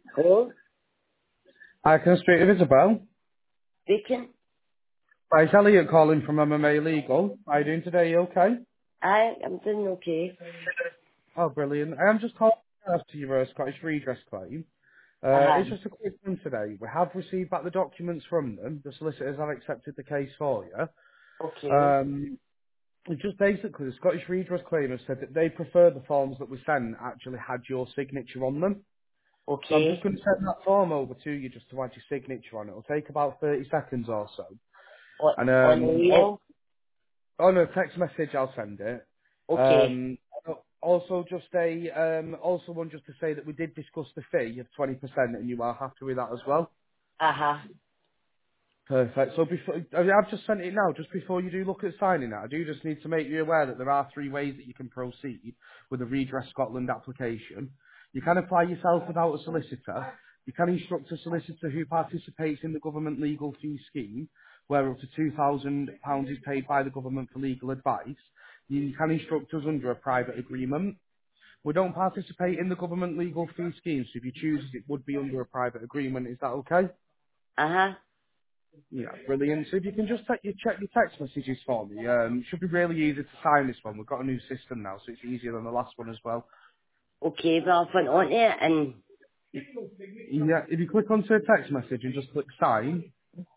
Hello? Hi, can I speak to Isabel? Speaking? Hi, it's Elliot calling from MMA Legal. How are you doing today? You okay? I'm doing okay. Oh, brilliant. I am just calling after your Scottish redress claim. Uh-huh. It's just a quick one today. We have received back the documents from them. The solicitors have accepted the case for you. Okay. It's just basically the Scottish redress claim has said that they prefer the forms that we sent actually had your signature on them. So I'm just Okay. going to send that form over to you just to add your signature on it. It'll take about 30 seconds or so. What, And on the email? oh no, text message. I'll send it. Okay. Um, also, just also one just to say that we did discuss the fee of 20%, and you are happy with that as well. Uh-huh. Perfect. So before I've just sent it now. Just before you do look at signing it, I do just need to make you aware that there are three ways that you can proceed with a Redress Scotland application. You can apply yourself without a solicitor. You can instruct a solicitor who participates in the government legal fee scheme, where up to £2,000 is paid by the government for legal advice. You can instruct us under a private agreement. We don't participate in the government legal fee scheme, so if you choose, it would be under a private agreement. Is that okay? Uh-huh. Yeah, brilliant. So if you can just check your text messages for me, it should be really easy to sign this one. We've got a new system now, so it's easier than the last one as well. Okay, well, I've went on it and, Yeah, if you click onto a text message and just click sign.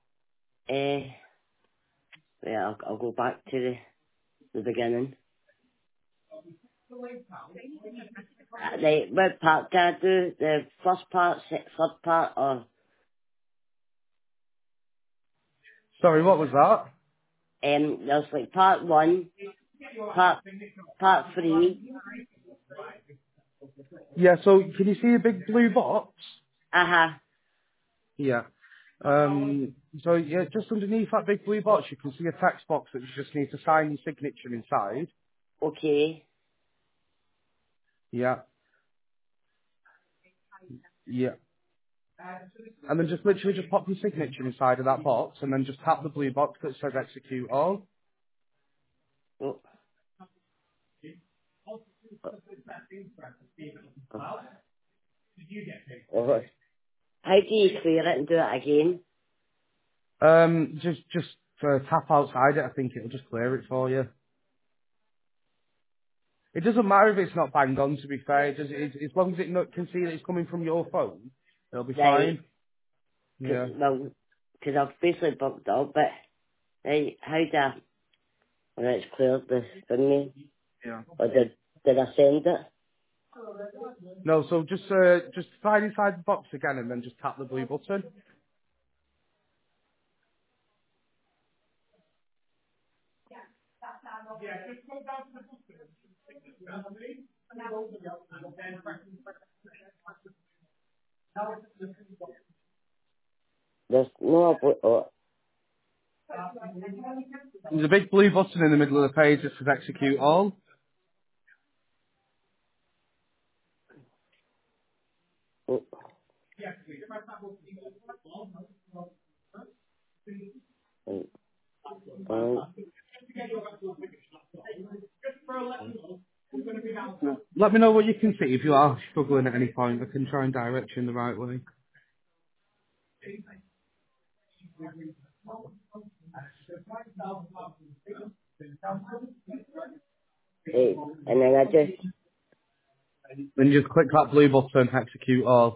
well, I'll go back to the beginning. Right, what part do I do? The first part, third part, or, Sorry, what was that? there's like part one, part three. Yeah, so can you see a big blue box? Uh-huh. Yeah. So yeah, just underneath that big blue box, you can see a text box that you just need to sign your signature inside. Okay. Yeah, yeah. And then just literally just pop your signature inside of that box, and then just tap the blue box that says execute all. Oh, oh, oh. How do you clear it and do it again? Just tap outside it. I think it'll just clear it for you. It doesn't matter if it's not banged on. To be fair, as long as it can see that it's coming from your phone, it'll be Right. fine. Yeah. Because I've basically bumped up, but right, how do I, when it's cleared the thingy, Yeah. or did I send it? No, so just slide inside the box again, and then just tap the blue button. There's no, There's a big blue button in the middle of the page that says execute all. oh, oh, oh, Let me know what you can see. If you are struggling at any point, I can try and direct you in the right way. right. And then I just, Then just click that blue button, execute all.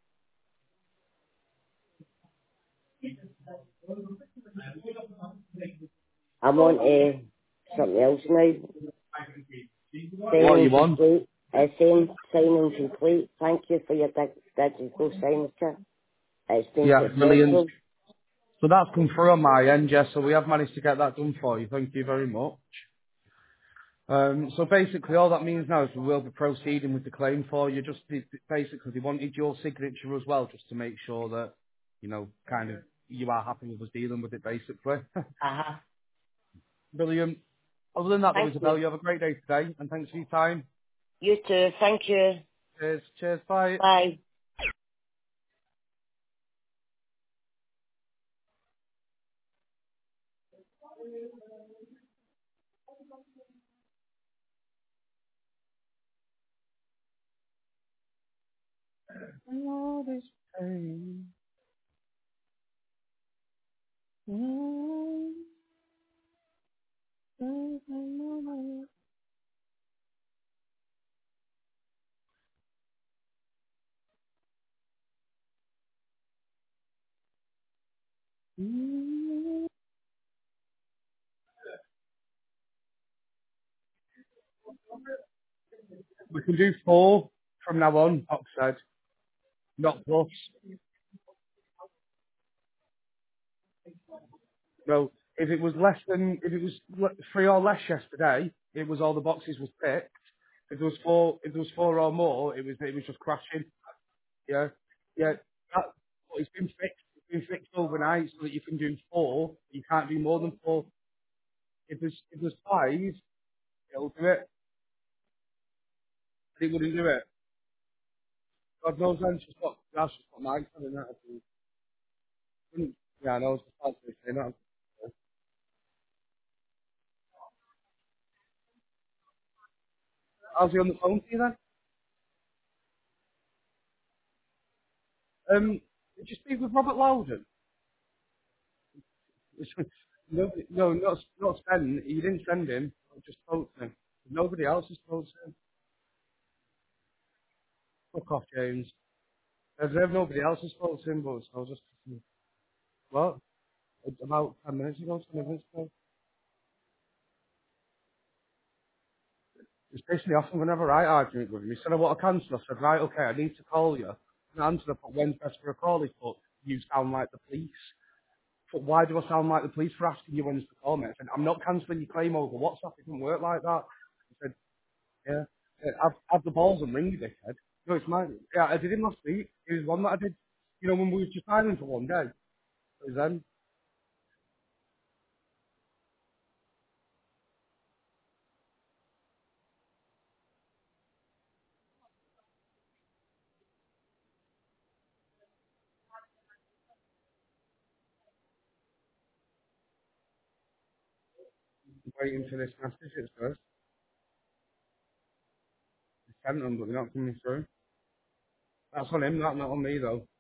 I'm on something else now. What Signing you want? complete. Signing complete. Thank you for your digital signature. It's been Yeah, brilliant. successful. So that's come through on my end, yes. So we have managed to get that done for you. Thank you very much. So basically, all that means now is we will be proceeding with the claim for you. Basically, they wanted your signature as well, just to make sure that kind of you are happy with us dealing with it. Basically, Uh-huh. brilliant. Other than that, though, Thank you. Isabel, you have a great day today, and thanks for your time. You too. Thank you. Cheers, cheers, bye. Bye. this pain. We can do 4 from now on, Doc said. Not plus. No, if it was less than, if it was 3 or less yesterday, it was all the boxes was picked. If there was 4 or more, it was just crashing. Yeah, yeah. That, but it's been fixed. It's been fixed overnight so that you can do 4. You can't do more than 4. If there's 5, it'll do it. But it wouldn't do it. God knows when she's got. That's just got my son in that. I think. Yeah, I know. It's just saying that. How's he on the phone to you then? Did you speak with Robert Loudon? No, no, not send. You didn't send him. I just spoke to him. Nobody else has spoke to him. Fuck off, James. There's nobody else has spoke to him, but so I was just what? About 10 minutes ago, 20 minutes ago. It's pissed me off. I'm going to have a right argument with him. He said, I want to cancel. I said, right, okay, I need to call you. And I answered, I put, when's best for a call? He put, you sound like the police. But why do I sound like the police for asking you when's to call me? I said, I'm not cancelling your claim over WhatsApp. It doesn't work like that. He said, yeah. Have the balls and ring, you dickhead. No, it's mine. Yeah, I did him last week. It was one that I did, when we were just island for one day. It was then waiting for this message. It's first. I sent them, but they're not coming through. That's on him, not on me, though.